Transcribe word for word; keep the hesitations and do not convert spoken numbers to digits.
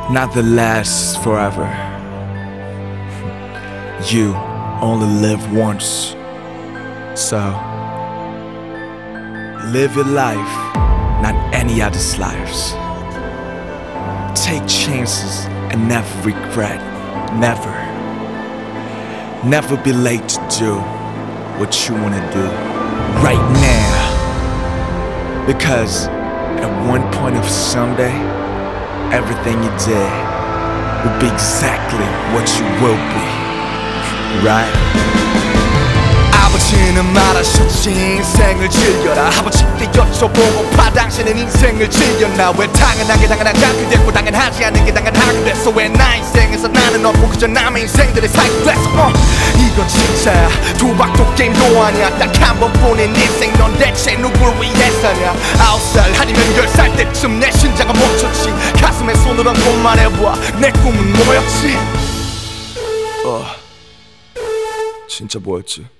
Nothing lasts forever. You only live once. So live your life, not any other's lives. Take chances and never regret. Never. Never be late to do what you wanna do right now. Because at one point of someday, everything you did will be exactly what you will be. Right? 아버지는 말하셨지 인생을 즐겨라. 아버지께 여쭤보고파 당신은 인생을 즐겼나. 왜 당연하게 당연하게 됐고 당연하지 않은 게 당연하게 됐어. 왜 나 인생에서 나는 없고 그저 남의 인생들을 살고 됐어. 어, 이건 진짜야. 도박도 게임도 아니야. 딱 한 번뿐인 인생. 넌 대체 누굴 위해 사냐. 아홉 살 아니면 열 살 때쯤 내 심장은 멈췄지. 가슴에 손을 얹고 말해봐 내 꿈은 뭐였지. 어, 진짜 뭐였지?